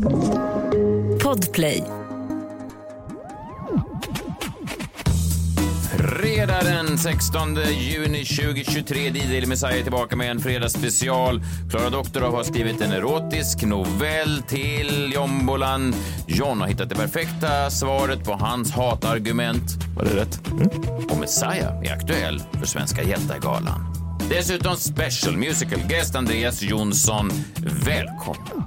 Podplay. Fredag den 16 juni 2023. Daily Messiah är tillbaka med en fredagsspecial. Klara Doktorov har skrivit en erotisk novell till Jombolan. John har hittat det perfekta svaret på hans hatargument. Var det rätt? Och Messiah är aktuell för Svenska Hjältargalan. Dessutom special musical guest Andreas Jonsson. Välkommen!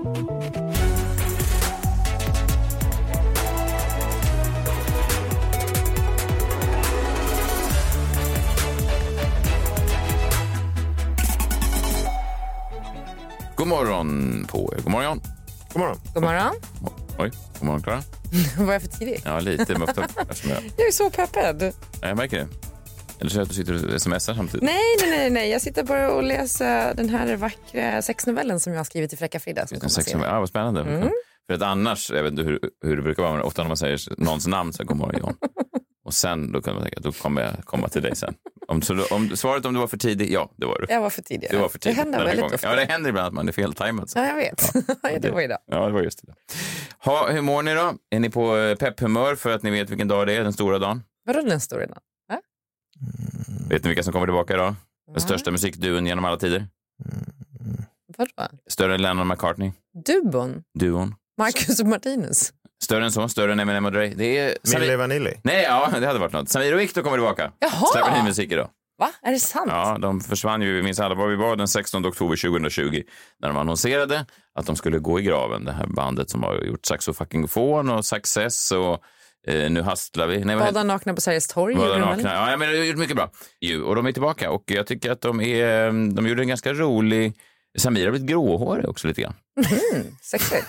God morgon på er. God morgon. God morgon. God morgon. Oj, god morgon Klara. Var jag för tidig? Ja, lite muffat. Jag är så peppad. Jag märker det. Eller så att du sitter och smsar samtidigt. Nej. Jag sitter bara och läser den här vackra sexnovellen som jag har skrivit till Fräcka Frida. Ja, vad spännande. För att annars, jag vet inte hur det brukar vara, men ofta när man säger någons namn så kommer John. Och sen då kan man tänka att då kommer jag komma till dig sen. Om svaret om du var för tidig, ja, det var du. Jag var för tidig. Du var för tidig. Det händer väldigt ofta. Ja, det händer ibland att man är feltajmad. Ja, jag vet. Ja. Det var idag. Ja, det var just idag. Hur mår ni då? Är ni på pepphumör för att ni vet vilken dag det är, den stora dagen? Vadå den stora dagen? Vet ni vilka som kommer tillbaka idag? Den största musikduon genom alla tider. Vadå? Större än Lennon McCartney. Duon. Marcus och Martinus. Större än så, större än Eminem och Dre. Det är Milli Vanilli. Nej, ja, det hade varit något. Samir och Viktor kommer tillbaka. Jaha! Släpper ny musik idag. Va? Är det sant? Ja, de försvann ju, vi minns alla var vi var den 16 oktober 2020 när de annonserade att de skulle gå i graven. Det här bandet som har gjort Saxofon och Success och nu hastlar vi. Bada nakna på Sveriges torg. Bada nakna. Ja, men det har gjort mycket bra. Och de är tillbaka och jag tycker att de gjorde en ganska rolig... Samir har blivit gråhårig också lite grann. Sexigt.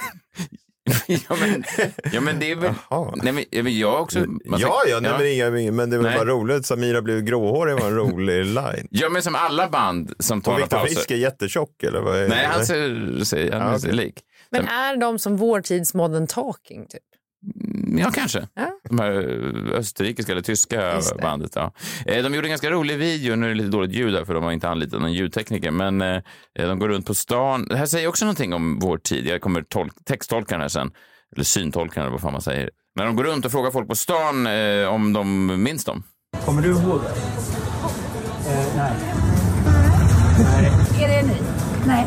ja, men det är väl... Nej, men jag också... Men det var bara roligt. Samira blev gråhårig, var en rolig line. Ja, men som alla band som tar Victor Frisk är jättetjock, eller vad är Nej, han ser lik. Men är de som vår tids modern talking, typ? Ja, kanske. Ja. De här österrikiska eller tyska bandet. Ja. De gjorde en ganska rolig video. Nu är det lite dåligt ljud där för de har inte anlitat någon ljudtekniker. Men de går runt på stan. Det här säger också någonting om vår tid. Jag kommer texttolka den här sen. Eller syntolka eller vad fan man säger. När de går runt och frågar folk på stan om de minns dem. Kommer du ihåg det? Nej. Är det ni? Nej.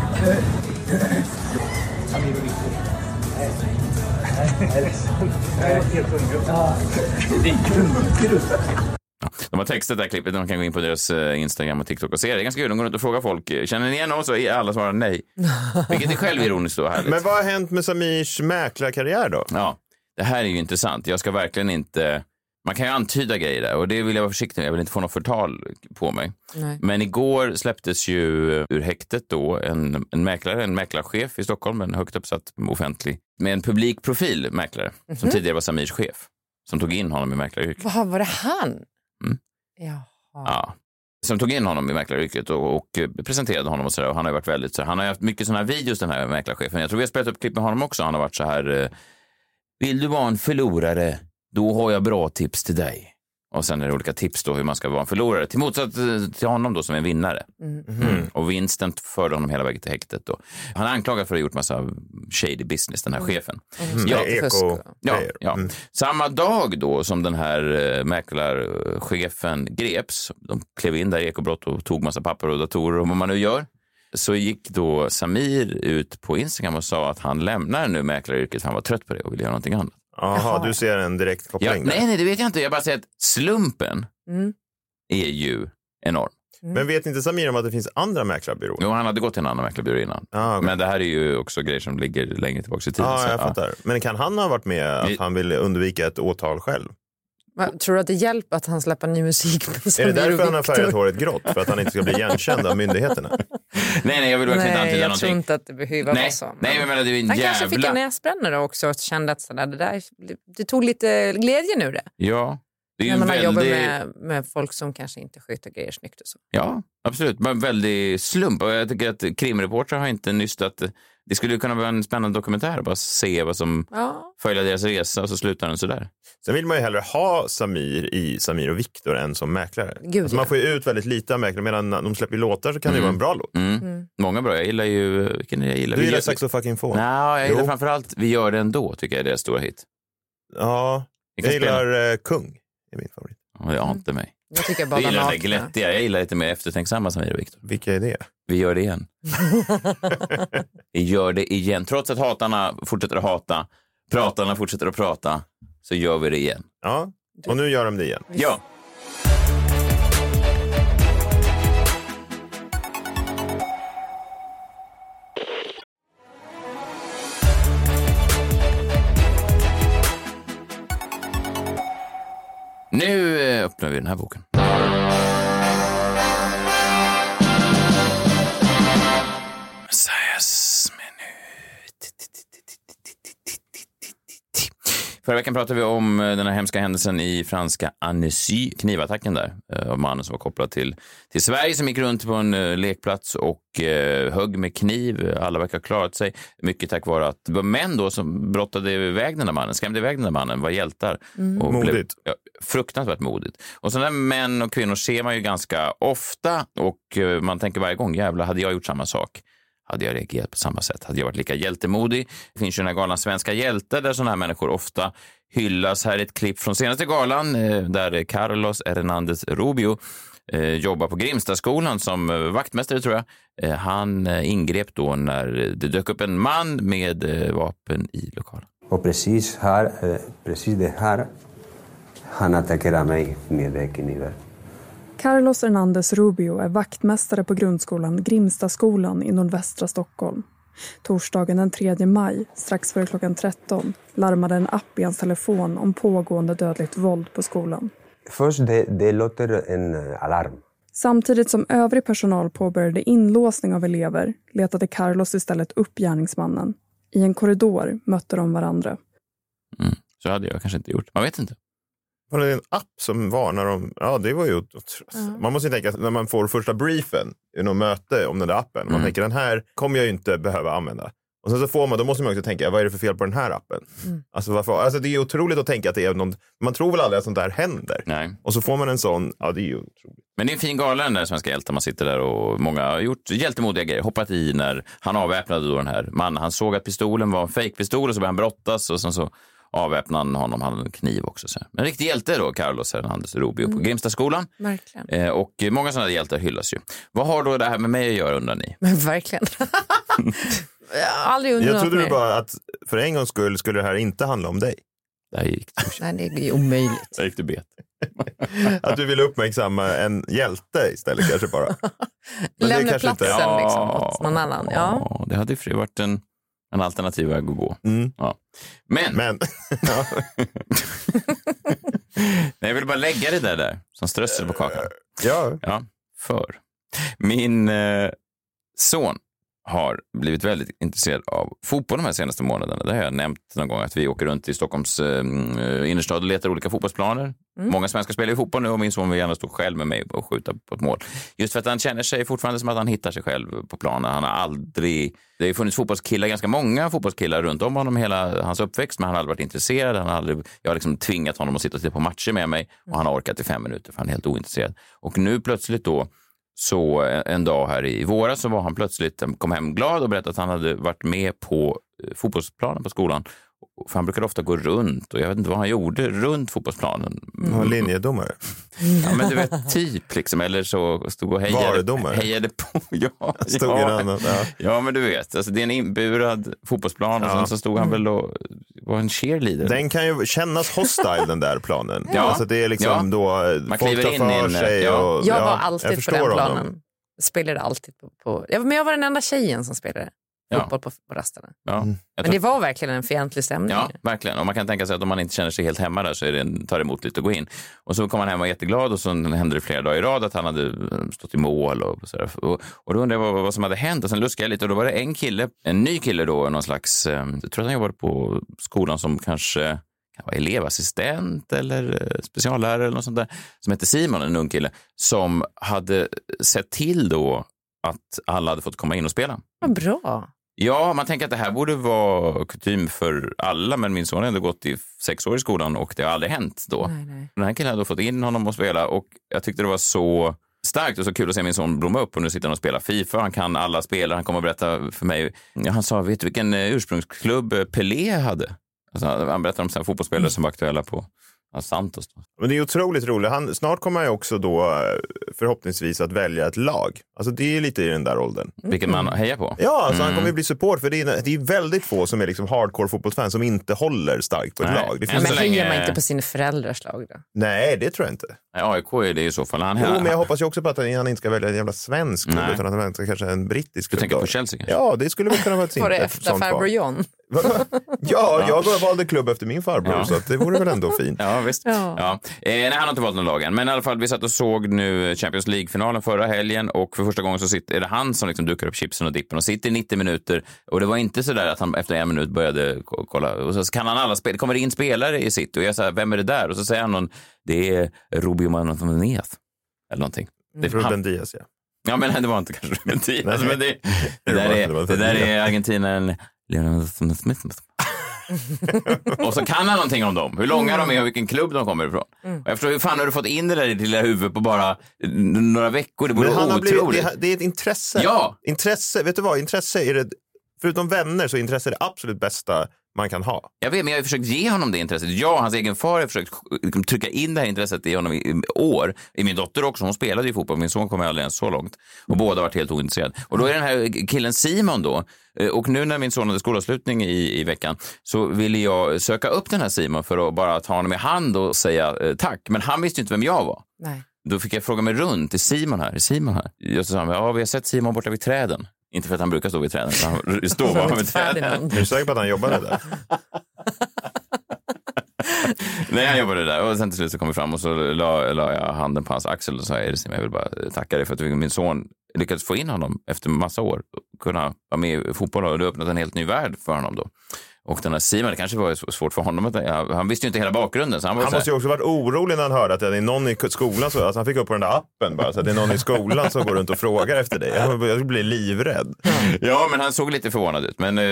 De har textat det här klippet. De kan gå in på deras Instagram och TikTok och se det. Det är ganska kul. De går runt och frågar folk. Känner ni igen oss? Och alla svarar nej. Vilket är självironiskt då härligt. Men vad har hänt med Samirs mäklarkarriär då? Ja, det här är ju intressant. Jag ska verkligen inte... Man kan ju antyda grejer där och det vill jag vara försiktig med. Jag vill inte få något förtal på mig. Nej. Men igår släpptes ju ur häktet då en mäklarchef i Stockholm, en högt uppsatt offentlig, med en publik profil mäklare som tidigare var Samirs chef. Som tog in honom i mäklaryrket. Vad var det han? Jaha. Ja. Som tog in honom i mäklaryrket och presenterade honom och sådär. Och han har ju varit väldigt så. Han har ju haft mycket sådana här videos, den här mäklarchefen. Jag tror vi har spelat upp klipp med honom också. Han har varit så här: vill du vara en förlorare? Då har jag bra tips till dig. Och sen är det olika tips då hur man ska vara en förlorare. Till motsats till honom då som är en vinnare. Och vinsten förde honom hela vägen till häktet då. Han är anklagad för att ha gjort massa shady business, den här chefen. Ja. Samma dag då som den här mäklarchefen greps. De klev in där i ekobrott och tog massa papper och datorer och vad man nu gör. Så gick då Samir ut på Instagram och sa att han lämnar nu mäklaryrket. Han var trött på det och ville göra någonting annat. Jaha, du ser en direkt koppling där. Nej, det vet jag inte. Jag bara säger att slumpen är ju enorm. Men vet inte Samir om att det finns andra mäklarbyråer? Jo, han hade gått till en annan mäklarbyrå innan. Okay. Men det här är ju också grejer som ligger längre tillbaka i tiden. Ja, jag fattar. Men kan han ha varit med att han ville undvika ett åtal själv? Tror du att det hjälper att han släpper ny musik? Är det därför han har färgat håret grått? För att han inte ska bli igenkänd av myndigheterna? Nej, jag vill verkligen inte antyda någonting. Jag tror inte att det behöver vara så. Nej, men det är en han kanske fick en näsbrännare också och kände att det tog lite glädjen ur det. Ja. Det är när man har jobbat med folk som kanske inte sköter grejer snyggt och så. Ja, absolut. Men väldigt slump. Och jag tycker att krimreportrar har inte nystat Det skulle kunna vara en spännande dokumentär. Bara se vad som följer deras resa och så slutar den sådär. Sen vill man ju hellre ha Samir och Viktor än som mäklare. Alltså man får ju ut väldigt lite av mäklare. Medan de släpper låtar så kan det ju vara en bra låt. Många bra. Jag gillar ju... Du gillar Saxo fucking få? Nej, jag gillar framförallt Vi gör det ändå, tycker jag är deras stora hit. Ja, jag gillar Kung. Det är min favorit. Ja, jag har inte mig. Jag tycker bara gillar det glättiga. Jag gillar lite mer eftertänksamma Samir och Viktor. Vilka är det? Vi gör det igen. Vi gör det igen. Trots att hatarna fortsätter att hata, pratarna fortsätter att prata, så gör vi det igen. Ja, och nu gör de det igen. Ja. Nu öppnar vi den här boken. Messias minut. Förra veckan pratade vi om den här hemska händelsen i franska Annecy, knivattacken där, av mannen som var kopplad till Sverige, som gick runt på en lekplats och högg med kniv. Alla verkar ha klarat sig, mycket tack vare att det var män då som brottade iväg den där mannen, skrämde iväg den där mannen, var hjältar. Och modigt. Fruktansvärt modigt. Och sådana män och kvinnor ser man ju ganska ofta, och man tänker varje gång, jävlar, hade jag gjort samma sak? Hade jag reagerat på samma sätt? Hade jag varit lika hjältemodig? Det finns ju den här galan Svenska hjältar där sådana här människor ofta hyllas. Här är ett klipp från senaste galan där Carlos Hernández Rubio jobbar på Grimstaskolan som vaktmästare, tror jag. Han ingrep då när det dök upp en man med vapen i lokalen. Och precis det här, han attackerade mig med kniven. Carlos Hernández Rubio är vaktmästare på grundskolan Grimstaskolan i nordvästra Stockholm. Torsdagen den 3 maj, strax före klockan 13, larmade en app i hans telefon om pågående dödligt våld på skolan. Först det låter en alarm. Samtidigt som övrig personal påbörjade inlåsning av elever letade Carlos istället upp gärningsmannen. I en korridor mötte de varandra. Så hade jag kanske inte gjort. Man vet inte. Var det en app som varnar om... Ja, det var ju... Man måste ju tänka, när man får första briefen i något möte om den där appen, man tänker, den här kommer jag ju inte behöva använda. Och sen så får man, då måste man också tänka, vad är det för fel på den här appen? Alltså, varför? Det är otroligt att tänka att det är någon... Man tror väl aldrig att sånt där händer. Nej. Och så får man en sån... Ja, det är ju otroligt. Men det är en fin gala, den där Svenska hjältar. Man sitter där och många har gjort hjältemodiga grejer. Hoppat i när han avväpnade då den här mannen. Han såg att pistolen var en fejkpistol och så började han brottas och sen så avväpnade honom, han hade en kniv också. Så. Men en riktig hjälte då, Carlos Hernández Rubio på Grimstaskolan. Verkligen. Och många sådana hjältar hyllas ju. Vad har då det här med mig att göra, undrar ni? Men verkligen. Jag trodde du bara att för en gångs skull skulle det här inte handla om dig. Där gick det. Nej, det är ju omöjligt. Där gick det bet. Att du ville uppmärksamma en hjälte istället kanske bara. Lämna platsen liksom åt någon annan. Ja, det hade ju varit en alternativ väg att gå. Ja. Men. Ja. Nej, jag vill bara lägga det där som strössel på kakan. Ja. För min son har blivit väldigt intresserad av fotboll de här senaste månaderna. Det har jag nämnt någon gång, att vi åker runt i Stockholms innerstad och letar olika fotbollsplaner. Många svenskar spelar i fotboll nu och min son vill gärna stå själv med mig och skjuta på ett mål. Just för att han känner sig fortfarande som att han hittar sig själv på planen. Han har aldrig... Det har ju funnits fotbollskillar, ganska många fotbollskillar runt om honom hela hans uppväxt, men han har aldrig varit intresserad. Jag har liksom tvingat honom att sitta och titta på matcher med mig och han har orkat i 5 minuter för han är helt ointresserad. Och nu plötsligt då, så en dag här i våras så var han plötsligt, kom hem glad och berättade att han hade varit med på fotbollsplanen på skolan. För han brukade ofta gå runt och jag vet inte vad han gjorde runt fotbollsplanen. Linjedomare. Ja, men du vet, typ liksom, eller så stod och hejade på. Ja, men du vet, alltså, det är en inburad fotbollsplan och sen så stod han väl och var en cheerleader. Den kan ju kännas hostile, den där planen. Ja. Alltså det är liksom då man folk tar för sig. Och, jag var alltid på den planen. Spelade alltid på. Men jag var den enda tjejen som spelade fotboll på rasterna. Ja. Men det var verkligen en fientlig stämning. Ja, verkligen. Och man kan tänka sig att om man inte känner sig helt hemma där så är det tar det emot lite att gå in. Och så kom han hem och var jätteglad och så hände det flera dagar i rad att han hade stått i mål och sådär. Och då undrade jag vad som hade hänt och sen luskade jag lite och då var det en ny kille då, någon slags, jag tror att han jobbade på skolan som kanske var elevassistent eller speciallärare eller något sånt där, som hette Simon, en ung kille, som hade sett till då att alla hade fått komma in och spela. Vad bra. Ja, man tänker att det här borde vara kutym för alla, men min son har ändå gått i 6 år i skolan och det har aldrig hänt då. Nej. Den här killen hade fått in honom att spela och jag tyckte det var så starkt och så kul att se min son blomma upp och nu sitter han och spelar FIFA. Han kan alla spelare, han kommer att berätta för mig. Ja, han sa, vet du vilken ursprungsklubb Pelé hade? Alltså, han berättade om sina fotbollsspelare som var aktuella på Santos. Men det är otroligt roligt. Snart kommer han ju också då förhoppningsvis att välja ett lag. Alltså det är lite i den där åldern. Vilket man hejar på. Ja, alltså han kommer ju bli support för det är väldigt få som är liksom hardcore fotbollsfans som inte håller starkt på ett lag. Det finns men hejar man inte på sin föräldrars lag då? Nej, det tror jag inte. Nej, AIK är det i så fall. Men jag hoppas ju också på att han inte ska välja en jävla svensk klubb utan att han ska kanske en brittisk klubb. Du tänker på Chelsea kanske? Ja, det skulle väl kunna vara ett sånt. Var det efter farbror John? Ja, jag valde klubb efter min farbror så att det vore väl ändå fint. Ja, visst. Ja. Nej, han har inte valt någon lag än. Men i alla fall, vi satt och såg nu Champions League-finalen förra helgen och för första gången så är det han som liksom dukar upp chipsen och dippen och sitter i 90 minuter. Och det var inte så där att han efter 1 minut började kolla. Och så kan han alla spela. Det kommer in spelare i sitt och jag säger, vem är det där? Och så säger han någon, det är Rubio Manzanillas. Eller någonting. Ruben Diaz, ja. Ja, men det var inte kanske Ruben Diaz. Men det där är argentinaren Leonardo Smith. Och så kan han någonting om dem. Hur långa de är och vilken klubb de kommer ifrån. Och jag förstår, hur fan har du fått in det där i ditt lilla huvud på bara några veckor? Det borde vara otroligt. Det är ett intresse. Ja. Intresse, vet du vad? Intresse är det, förutom vänner så är intresse det absolut bästa man kan ha. Jag vet, men jag har försökt ge honom det intresset. Jag, hans egen far, har försökt trycka in det här intresset i honom i år. I min dotter också, hon spelade ju fotboll. Min son kommer aldrig ens så långt. Och båda har varit helt ointresserade. Och då är den här killen Simon då. Och nu när min son hade skolavslutning i veckan så ville jag söka upp den här Simon för att bara ta honom i hand och säga tack. Men han visste inte vem jag var. Nej. Då fick jag fråga mig runt, är Simon här? Jag sa, ja, vi har sett Simon borta vid träden. Inte för att han brukar stå vid träden, utan han står bara vid träden. Är du säker på att han jobbade där? Nej, han jobbade där. Och sen till slut så kom vi fram och så la jag handen på hans axel och sa, jag vill bara tacka dig för att min son lyckades få in honom efter massa år. Kunna vara med i fotboll och det öppnat en helt ny värld för honom då. Och den här Simon, det kanske var svårt för honom. Han visste ju inte hela bakgrunden. Så han måste ju också varit orolig när han hörde att det är någon i skolan. Så, alltså han fick upp på den där appen bara. Så att det är någon i skolan som går runt och frågar efter dig. Jag blir livrädd. Ja, men han såg lite förvånad ut. Men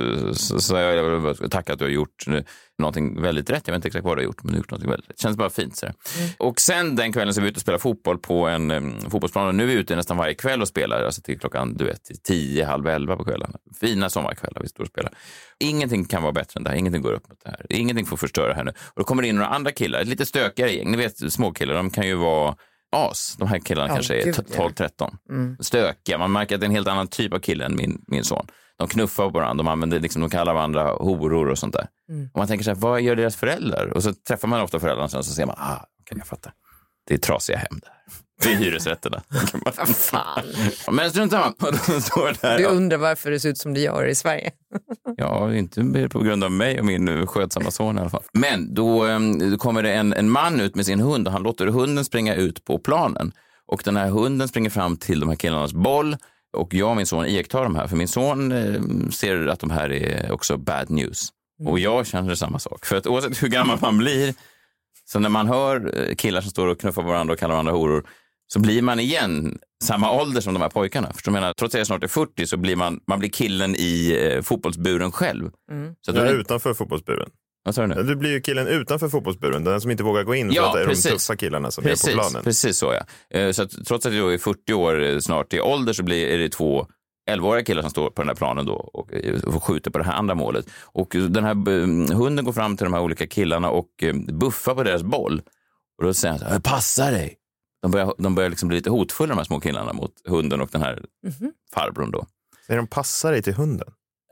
så jag tackar att du har gjort någonting väldigt rätt. Jag vet inte exakt vad du har gjort, men du har gjort någonting väldigt rätt. Det känns bara fint. Så. Och sen den kvällen så är vi ute och spelar fotboll på en fotbollsplan. Och nu är vi ute nästan varje kväll och spelar. Alltså till klockan 10, halv 11 på kvällen. Fina sommarkvällar vi står och spelar. Ingenting kan vara bättre än det här. Ingenting går upp mot det här. Ingenting får förstöra här nu. Och då kommer det in några andra killar. Ett lite stökigare gäng. Ni vet, små killar. De kan ju vara as. De här killarna kanske är 12-13. Stökiga. Man märker att det är en helt annan typ av kille än min son. De knuffar på varandra. De använder liksom, de kallar varandra horor och sånt där. Och man tänker så här, vad gör deras föräldrar? Och så träffar man ofta föräldrarna och så ser man, kan jag fatta. Det är trasiga hem där. Det är hyresrätterna. Fan. Men strunt samma. Du undrar varför det ser ut som det gör i Sverige. Ja, inte på grund av mig och min skötsamma son i alla fall. Men då kommer det en man ut med sin hund och han låter hunden springa ut på planen. Och den här hunden springer fram till de här killarnas boll. Och jag och min son iakttar de här. För min son ser att de här är också bad news. Och jag känner samma sak. För att oavsett hur gammal man blir, så när man hör killar som står och knuffar varandra och kallar varandra horor, så blir man igen samma ålder som de här pojkarna. För jag menar, trots att jag snart är 40 så blir man blir killen i fotbollsburen själv. Så att utanför fotbollsburen. Vad sa du nu? Du blir ju killen utanför fotbollsburen, den som inte vågar gå in för att det är de tuffa killarna som är på planen. Precis så, ja. Så att, trots att jag är 40 år snart i ålder så är det 2 11-åriga killar som står på den här planen då och skjuter på det här andra målet. Och den här hunden går fram till de här olika killarna och buffar på deras boll. Och då säger han, passa dig! De börjar liksom bli lite hotfulla, de här små killarna, mot hunden och den här farbrorn då. Så de passar dig till hunden?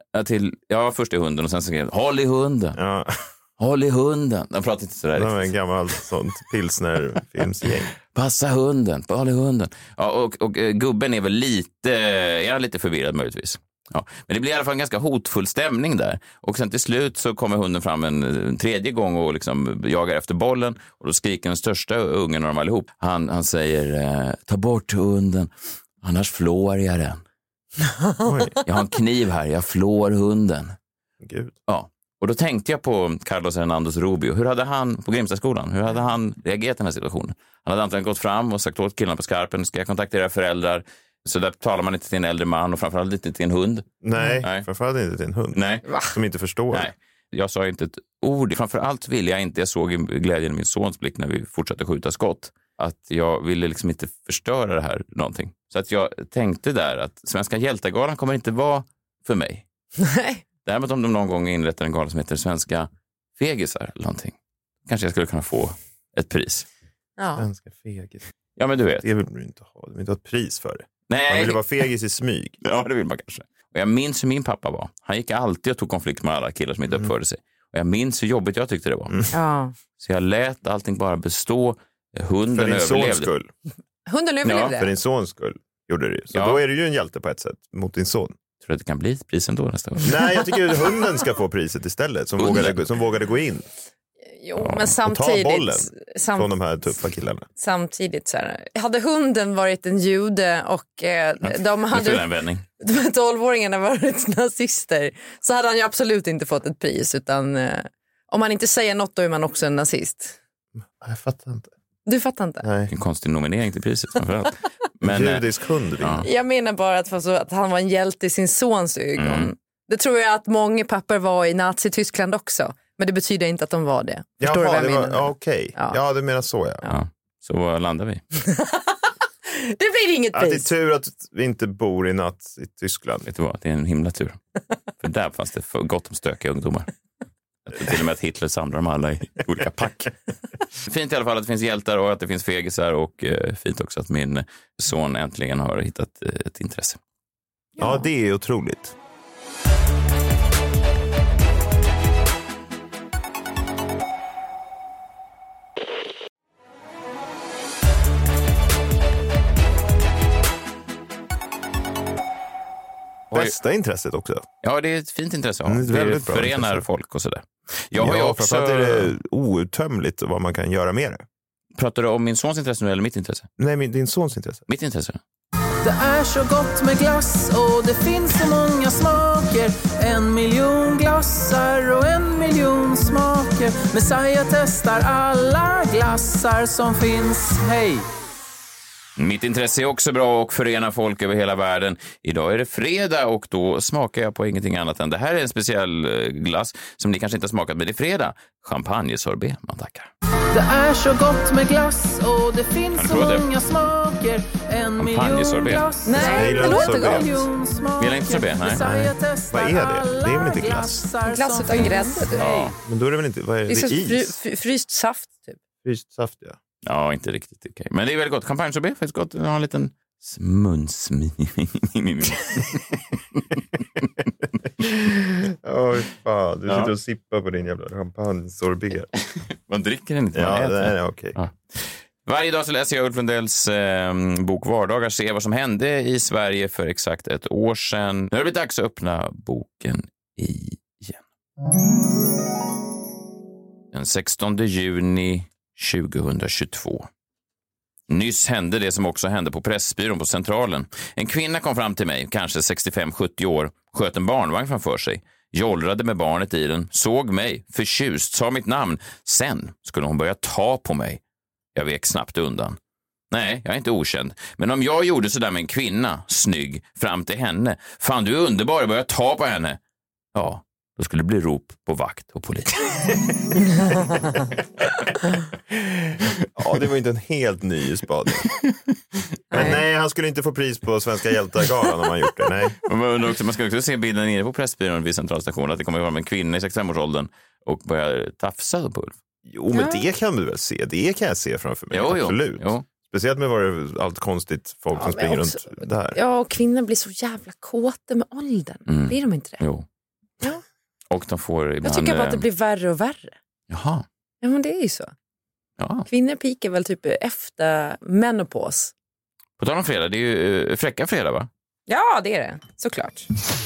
Ja, först till hunden och sen så håll i hunden. Ja. Håll i hunden. De pratar inte sådär. Det var en gammal sånt pilsnerfilmsgäng. Passa hunden, håll i hunden. Ja, och gubben är väl lite förvirrad möjligtvis. Ja, men det blir i alla fall en ganska hotfull stämning där. Och sen till slut så kommer hunden fram en tredje gång och liksom jagar efter bollen. Och då skriker den största ungen av dem allihop. Han säger, ta bort hunden, annars flår jag den. Jag har en kniv här, jag flår hunden. Gud. Ja. Och då tänkte jag på Carlos Hernandez Rubio. Hur hade han på Grimstaskolan? Hur hade han reagerat i den här situationen? Han hade antagligen gått fram och sagt åt killarna på skarpen, ska jag kontakta era föräldrar? Så där talar man inte till en äldre man och framförallt inte till en hund. Nej. Framförallt inte till en hund. Nej. Som inte förstår. Nej. Jag sa inte ett ord. Framförallt ville jag inte, jag såg glädjen i min sons blick när vi fortsatte skjuta skott, att jag ville liksom inte förstöra det här någonting. Så att jag tänkte där att Svenska hjältegalan kommer inte vara för mig. Nej. Däremot om de någon gång inrättar en gala som heter Svenska fegisar eller någonting, kanske jag skulle kunna få ett pris. Ja. Svenska fegis. Ja, men du vet. Det vill du inte ha. Du vill inte ha ett pris för det. Nej. Man vill vara fegis i smyg. Ja, det vill man kanske. Och jag minns hur min pappa var. Han gick alltid och tog konflikt med alla killar som inte uppförde sig. Och jag minns hur jobbigt jag tyckte det var. Ja. Så jag lät allting bara bestå. Hunden för din överlevde. sons skull. Hunden överlevde? För din sons skull gjorde det. Så då är du ju en hjälte på ett sätt mot din son. Tror du att det kan bli ett pris ändå nästa gång? Nej, jag tycker att hunden ska få priset istället. Som vågade gå in. Jo, men samtidigt... Och ta bollen från de här tuffa killarna. Samtidigt så här, hade hunden varit en jude och de 12-åringarna varit nazister, så hade han ju absolut inte fått ett pris, utan om man inte säger något då är man också en nazist. Jag fattar inte. Du fattar inte? Nej. En konstig nominering till priset framförallt. Men, judisk hund. Ja. Jag menar bara att han var en hjälte i sin sons ögon. Det tror jag att många pappor var i Nazi-Tyskland också. Men det betyder inte att de var det. Förstår du vad jag menar? Okej. Ja, du menar så, ja. Så landar vi. Det blir inget pris. Det är tur att vi inte bor i Nazi-Tyskland. Vet du vad, det är en himla tur. För där fanns det för gott om stökiga ungdomar. Till och med att Hitler samlar dem alla i olika pack. Fint i alla fall att det finns hjältar och att det finns fegisar, och fint också att min son äntligen har hittat ett intresse. Ja, det är otroligt. Bästa intresset också. Ja, det är ett fint intresse. Det förenar intresse. folk och sådär. Jag har ju också... framförallt är det outtömligt vad man kan göra med det. Pratar du om min sons intresse nu eller mitt intresse? Nej, din sons intresse. Mitt intresse. Det är så gott med glass och det finns så många smaker. 1 miljon glassar och 1 miljon smaker. Messiah testar alla glassar som finns. Hej! Mitt intresse är också bra och förenar folk över hela världen. Idag är det fredag och då smakar jag på ingenting annat än det här är en speciell glass som ni kanske inte har smakat, men det är fredag. Champagnesorbet, man tackar. Det är så gott med glass och det finns så många smaker. 1 miljon glassar. Nej, det låter gott. Vill jag inte sorbet? Nej. Vad är det? Det är väl inte glass? Glass utan grädde. Ja. Men då är det väl inte... Vad är det? Det är is? Fryst saft typ. Fryst saft, ja. Ja, inte riktigt okej. Men det är väldigt gott. Champagnesorbet är faktiskt gott. Jag har en liten munsmi. Oj, fan. Du sitter och sippar på din jävla champagnesorbet. Man dricker den inte. Ja, det är okej. Ja. Varje dag så läser jag Ulf Lundells bok Vardagar. Se vad som hände i Sverige för exakt ett år sedan. Nu har det blivit dags att öppna boken igen. Den 16 juni 2022. Nyss hände det som också hände på Pressbyrån på Centralen. En kvinna kom fram till mig, kanske 65-70 år, sköt en barnvagn framför sig, jollrade med barnet i den, såg mig, förtjust, sa mitt namn. Sen skulle hon börja ta på mig. Jag vek snabbt undan. Nej, jag är inte okänd. Men om jag gjorde sådär med en kvinna, snygg, fram till henne, fan du är underbar, börja ta på henne. Ja, då skulle det bli rop på vakt och polis. Ja, det var inte en helt ny spaning. Men nej, han skulle inte få pris på Svenska hjältegalan om han gjort det. Nej. Man ska också se bilden nere på Pressbyrån vid centralstationen att det kommer att vara en kvinna i 65-årsåldern och börja tafsa på Ulf. Jo, men det kan du väl se. Det kan jag se framför mig. Absolut. Jo. Speciellt med allt konstigt folk som springer runt där. Ja, och kvinnor blir så jävla kåta med åldern. Blir de inte det? Jo. Ja. Och de får ibland... Jag tycker bara att det blir värre och värre. Jaha. Ja, men det är ju så. Ja. Kvinnor pikar väl typ efter menopos. På tal om fredag, det är ju fräcka fredag, va? Ja, det är det. Såklart.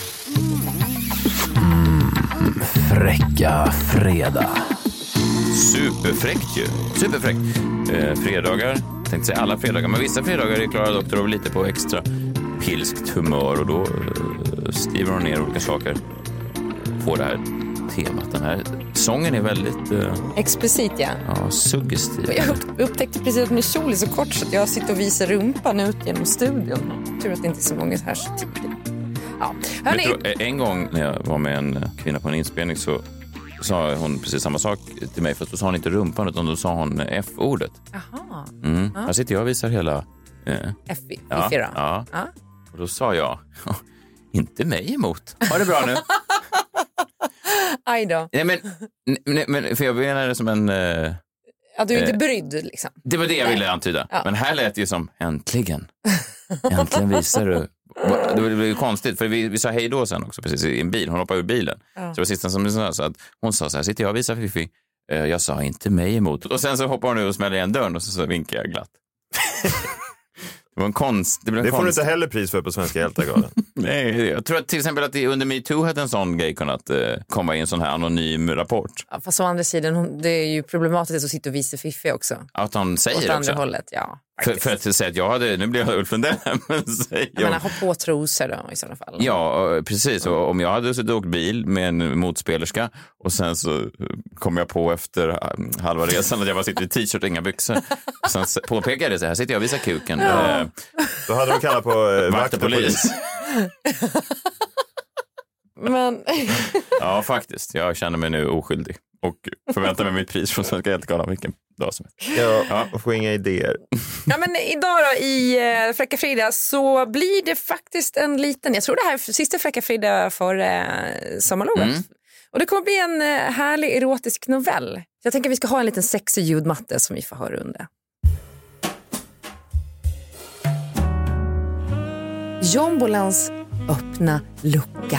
Fräcka fredag. Superfräckt ju. Superfräckt. Fredagar, tänkte säga alla fredagar, men vissa fredagar är Klara Doktorov lite på extra pilskt humör och då skriver hon ner olika saker på det här temat. Den här sången är väldigt... explicit, ja. Ja, suggestiv. Jag upptäckte precis att min kjol är så kort så att jag sitter och visar rumpan ut genom studion. Jag tror att det inte är så många här så tidigt. Ja. En gång när jag var med en kvinna på en inspelning så sa hon precis samma sak till mig, för då sa hon inte rumpan utan då sa hon F-ordet. Jaha. Här sitter jag och visar hela... F-4. Ja. Och då sa jag, inte mig emot. Ha det bra nu. Aj då. Nej, men för jag menar det som en... Ja, du är inte brydd liksom. Det var det jag ville antyda. Ja. Men här lät det ju som, äntligen visar du. Det blev ju konstigt, för vi sa hej då sen också, precis i en bil. Hon hoppade ur bilen. Ja. Så det var sista som sa, så att hon sa så här, sitter jag och visar Fifi. Jag sa inte mig emot. Och sen så hoppar hon ur och smäller igen dörren och så vinkar jag glatt. Det var en konst. Det får du inte heller pris för på Svenska Hjältargalan. Nej, jag tror att till exempel att det under MeToo hade en sån grej kunnat komma i en sån här anonym rapport. Ja, fast å andra sidan, det är ju problematiskt att sitta och visa Fifi också. Att hon säger åt också. Andra hållet, ja. För att säga att jag hade, nu blir jag Ulf Lundell, men säger jag menar, ha på trosor då i sådana fall. Ja, precis. Och om jag hade suttit och åkt bil med en motspelerska och sen så kom jag på efter halva resan att jag bara sitter i t-shirt och inga byxor. Och sen påpekade det så här, sitter jag och visar kuken. Ja. Då hade de kallat på vakt och polis. Men... Ja, faktiskt. Jag känner mig nu oskyldig och förväntar mig mitt pris från Svenska Hjältargalan vilken dag som helst. Ja, och får inga idéer. Ja, men idag då i Fräcka Frida så blir det faktiskt en liten, jag tror det här är sista Fräcka Frida för sommarlovet. Och det kommer bli en härlig erotisk novell. Jag tänker att vi ska ha en liten sexig ljudmatte som vi får höra under. Jombolans öppna lucka.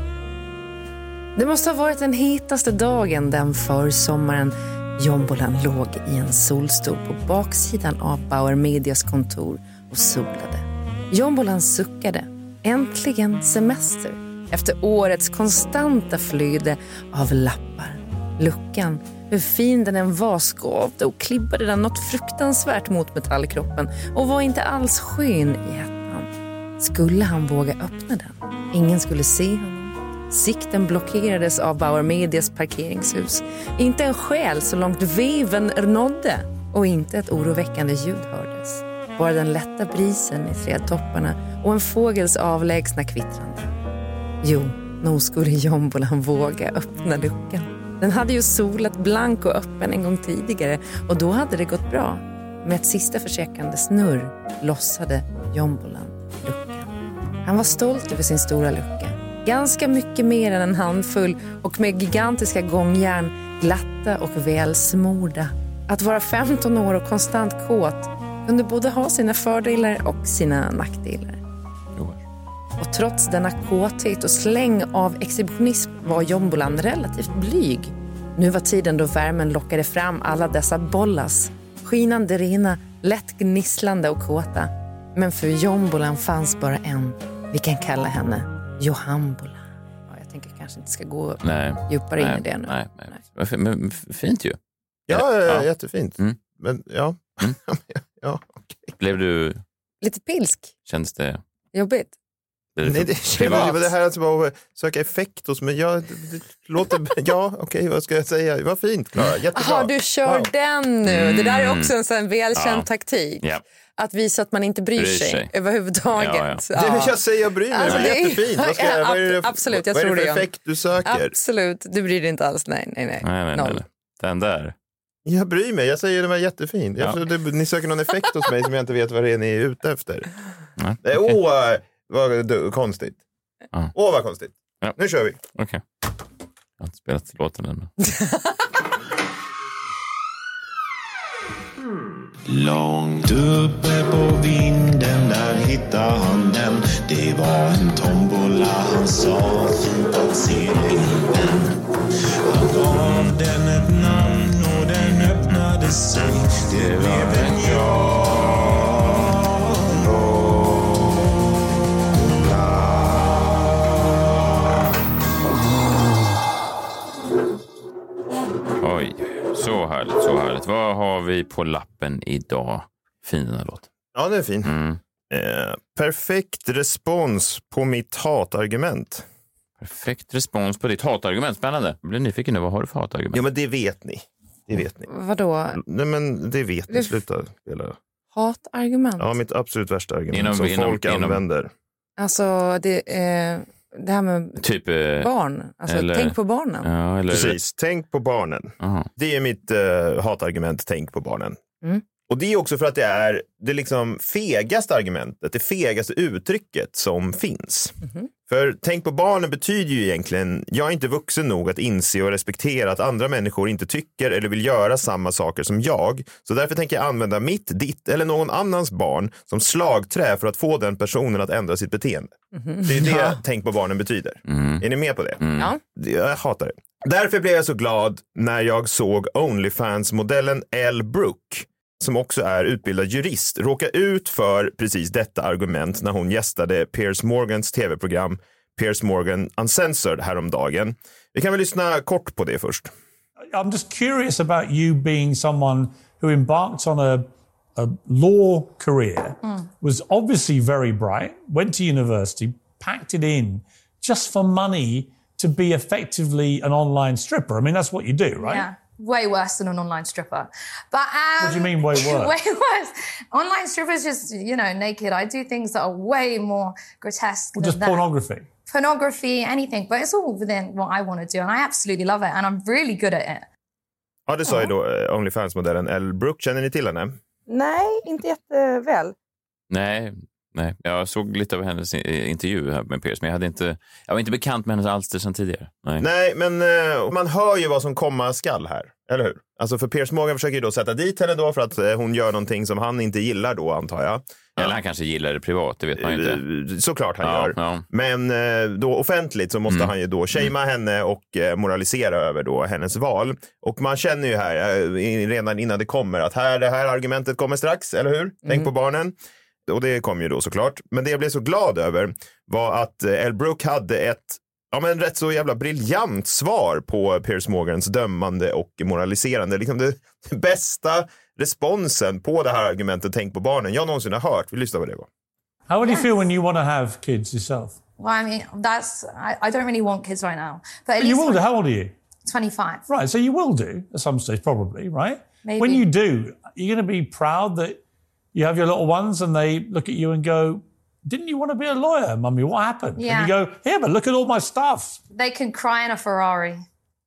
Det måste ha varit den hetaste dagen den försommaren Jombolan låg i en solstol på baksidan av Bauer Medias kontor och solade. Jombolan suckade. Äntligen semester. Efter årets konstanta flöde av lappar. Luckan, hur fin den än var, skavde och klibbade den något fruktansvärt mot metallkroppen och var inte alls skön i hettan. Skulle han våga öppna den? Ingen skulle se honom. Sikten blockerades av Bauer Medias parkeringshus. Inte en själ så långt veven nådde och inte ett oroväckande ljud hördes. Bara den lätta brisen i trädtopparna och en fågels avlägsna kvittrande. Jo, nog skulle Jombolan våga öppna luckan. Den hade ju solat blank och öppen en gång tidigare och då hade det gått bra. Med ett sista försökande snurr lossade Jombolan luckan. Han var stolt över sin stora lucka. Ganska mycket mer än en handfull och med gigantiska gångjärn, glatta och välsmorda. Att vara 15 år och konstant kåt kunde både ha sina fördelar och sina nackdelar. Och trots denna kåthet och släng av exhibitionism var Jombolan relativt blyg. Nu var tiden då värmen lockade fram alla dessa bollas. Skinande rena, lätt gnisslande och kåta. Men för Jombolan fanns bara en. Vi kan kalla henne Johanbola. Ja, jag tänker kanske inte ska gå djupare in i det nu. Nej. Men fint ju. Ja, jättefint. Men ja. Ja, okay. Blev du... Lite pilsk? Kändes det... Jobbigt? Nej, det känns det här att bara söka effekt hos mig. Det låter... Ja, okej, vad ska jag säga? Det var fint, Klara. Jättebra. Jaha, du kör den nu. Det där är också en sån välkänd taktik. Ja. Att visa att man inte bryr sig överhuvudtaget. Ja. Jag säger jag bryr mig, alltså, det är jättefint. Absolut, jag vad tror är det det. För effekt du söker? Absolut, du bryr dig inte alls. Nej. Den där. Jag bryr mig, jag säger det var jättefint. Ni söker någon effekt hos mig som jag inte vet vad det är ni är ute efter. Vad konstigt. Vad konstigt. Ja. Nu kör vi. Okej. Jag har inte spelat låten än. Långt uppe på vinden där hittade han den. Det var en tombola, han sa fint att se bilden. Han gav den ett namn och den öppnade sig. Det blev en Oj, så härligt. Vad har vi på lappen idag? Fin den här låten. Ja, det är fin. Perfekt respons på mitt hatargument. Perfekt respons på ditt hatargument. Spännande. Jag blir nyfiken nu. Vad har du för hatargument? Ja, men det vet ni. Vadå? Nej, men det vet ni. Sluta spela. Hatargument? Ja, mitt absolut värsta argument som folk använder. Alltså, det här med typ, barn. Alltså, eller, tänk på barnen. Ja, eller, precis, tänk på barnen. Det är mitt hatargument, tänk på barnen. Och det är också för att det är liksom fegaste argumentet, det fegaste uttrycket som finns. För tänk på barnen betyder ju egentligen, jag är inte vuxen nog att inse och respektera att andra människor inte tycker eller vill göra samma saker som jag. Så därför tänker jag använda mitt, ditt eller någon annans barn som slagträ för att få den personen att ändra sitt beteende. Det är det tänk på barnen betyder. Är ni med på det? Ja. Jag hatar det. Därför blev jag så glad när jag såg OnlyFans-modellen Elle Brooke, som också är utbildad jurist, råka ut för precis detta argument när hon gästade Piers Morgans tv-program Piers Morgan Uncensored häromdagen. Vi kan väl lyssna kort på det först. I'm just curious about you being someone who embarked on a law career, was obviously very bright, went to university, packed it in just for money to be effectively an online stripper. I mean, that's what you do, right? Yeah. Way worse than an online stripper. But what do you mean way worse? Way worse. Online strippers just, naked. I do things that are way more grotesque than just that. Pornography. Pornography, anything. But it's all within what I want to do. And I absolutely love it. And I'm really good at it. Ja, det sa ju då OnlyFans-modellen Elle Brooke. Känner ni till henne? Nej, inte jätteväl. Nej. Jag såg lite av hennes intervju här med Piers, men jag var inte bekant med hennes alster sedan tidigare. Nej, men man hör ju vad som komma skall här, eller hur? Alltså för Piers Morgan försöker ju då sätta dit henne då för att hon gör någonting som han inte gillar då, antar jag. Eller han kanske gillar det privat, det vet man ju inte. Såklart han gör. Ja. Men då offentligt så måste han ju då shamea henne och moralisera över då hennes val. Och man känner ju här, redan innan det kommer, att det här argumentet kommer strax, eller hur? Tänk på barnen. Och det kom ju då såklart. Men det jag blev så glad över var att Elle Brooke hade ett rätt så jävla briljant svar på Piers Morgans dömande och moraliserande. Liksom det bästa responsen på det här argumentet, tänk på barnen, jag någonsin har hört. Vi lyssnar på det. How would you feel when you want to have kids yourself? Well, I mean, I don't really want kids right now. But at least you will do. How old are you? 25. Right, so you will do at some stage probably, right? Maybe. When you do, you're going to be proud that you have your little ones and they look at you and go, didn't you want to be a lawyer, Mummy? What happened? Yeah. And you go, here, but look at all my stuff. They can cry in a Ferrari.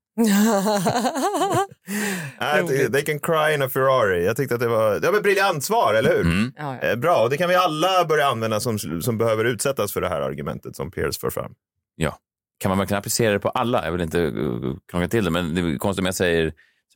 They can cry in a Ferrari. Jag tyckte att det var ett briljant svar, eller hur? Ja. Bra, och det kan vi alla börja använda som behöver utsättas för det här argumentet som Piers för fram. Ja, kan man verkligen applicera det på alla? Jag vill inte krångla till det, men det är konstigt om jag säger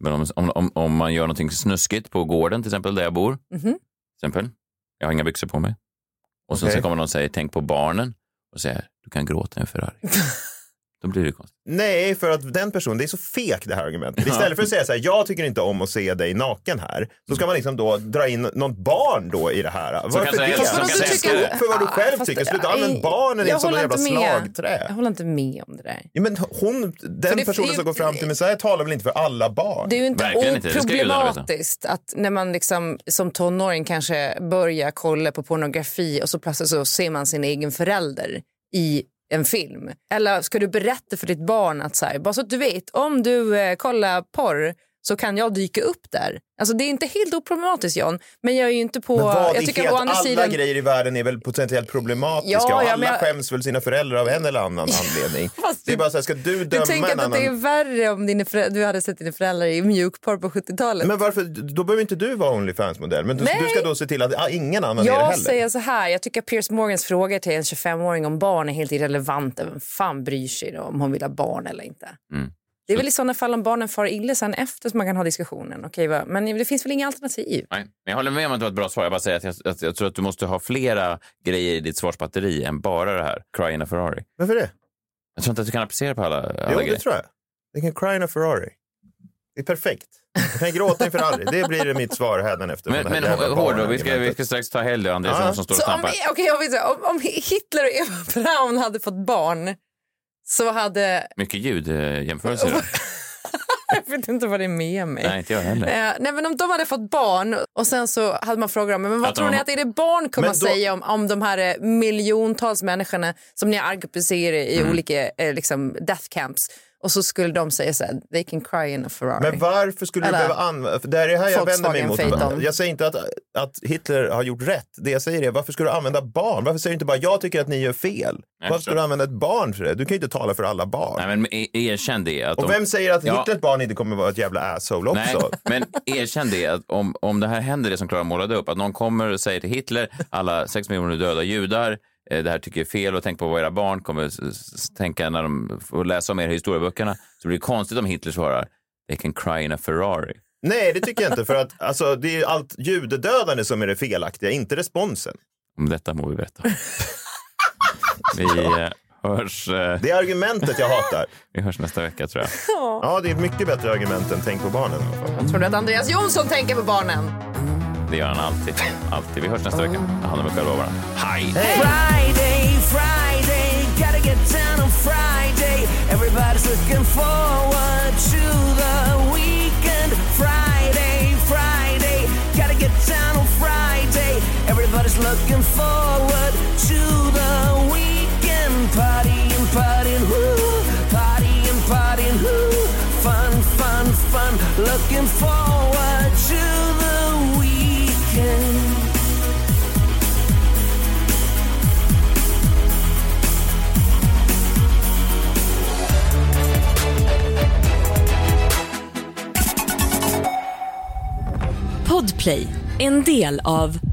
om man gör någonting snuskigt på gården, till exempel där jag bor. Till exempel, jag har inga byxor på mig. Och så kommer någon och säger, tänk på barnen. Och säger, du kan gråta i en Ferrari. Då blir det konstigt. Nej, för att den personen, det är så fek det här argumentet. Istället för att säga så här, jag tycker inte om att se dig naken här, så ska man liksom då dra in något barn då i det här. Varför det? Stå upp för vad du själv tycker. Sluta använda barnen i som en jävla slagträ. Jag håller inte med om det där. Ja, men den personen som går fram till mig så här talar väl inte för alla barn? Det är ju inte oproblematiskt att när man liksom som tonåring kanske börjar kolla på pornografi och så plötsligt så ser man sin egen förälder i en film. Eller ska du berätta för ditt barn att så här, bara så att du vet, om du kollar porr så kan jag dyka upp där. Alltså det är inte helt oproblematiskt, John, men jag är ju inte på... Jag tycker att alla grejer i världen är väl potentiellt problematiska och alla skäms väl sina föräldrar av en eller annan anledning. Det är bara så här, ska du döma tänker en annan... att det är värre om du hade sett dina föräldrar i mjukporr på 70-talet. Men varför, då behöver inte du vara OnlyFans-modell, men du ska då se till att ingen annan är det heller. Jag säger så här, jag tycker att Piers Morgans fråga till en 25-åring om barn är helt irrelevanta. Vem fan bryr sig då om hon vill ha barn eller inte? Det är väl i sådana fall om barnen far illa sen efter som man kan ha diskussionen. Okej, va? Men det finns väl inga alternativ? Nej, jag håller med om att det var ett bra svar. Jag bara säger att jag tror att du måste ha flera grejer i ditt svarsbatteri än bara det här. Cry in a Ferrari. Varför det? Jag tror inte att du kan applicera på alla jo, grejer. Det tror jag. They can cry in a Ferrari. Det är perfekt. Jag kan gråta i en Ferrari. Det blir mitt svar hädanefter. Men hård då, vi ska strax ta helg och Andrés som står och stampar. Om Hitler och Eva Braun hade fått barn så hade... Mycket ljudjämförelser. vet inte vad det är med mig. Nej, inte jag heller. Nej, men om de hade fått barn och sen så hade man frågat dem, men vad tror ni att är det barn kommer att säga om de här miljontals människorna som ni argumenterar i olika liksom death camps? Och så skulle de säga så här, they can cry in a Ferrari. Men varför skulle du behöva använda... För det är det här jag vänder mig mot. Jag säger inte att Hitler har gjort rätt. Det jag säger är, varför ska du använda barn? Varför säger du inte bara, jag tycker att ni gör fel? Varför ska du använda ett barn för det? Du kan ju inte tala för alla barn. Nej, men erkänn det. Att och vem säger att Hitlers barn inte kommer vara ett jävla asshole också? Nej, men erkänn det. Att om det här händer, det som Klara målade upp, att någon kommer och säger till Hitler, alla 6 miljoner döda judar, det här tycker jag är fel, och tänk på vad era barn kommer tänka när de får läsa om er historieböckerna, så blir det konstigt om Hitler svarar they can cry in a Ferrari. Nej, det tycker jag inte, för att alltså, det är allt judedödande som är det felaktiga, inte responsen. Om detta må vi berätta. Vi hörs... Det är argumentet jag hatar. Vi hörs nästa vecka, tror jag. Ja, det är ett mycket bättre argument än tänk på barnen. Jag tror att Andreas Jonsson tänker på barnen. Det gör han alltid. Alltid. Vi hörs nästa vecka. Ta hand om er själva bara. Hej! Friday, gotta get down on Friday. Everybody's looking forward to the weekend. Friday, gotta get down on Friday. Everybody's looking forward to the weekend. Partying, woo. Partying, woo. Fun. Looking forward to the weekend. Podplay, en del av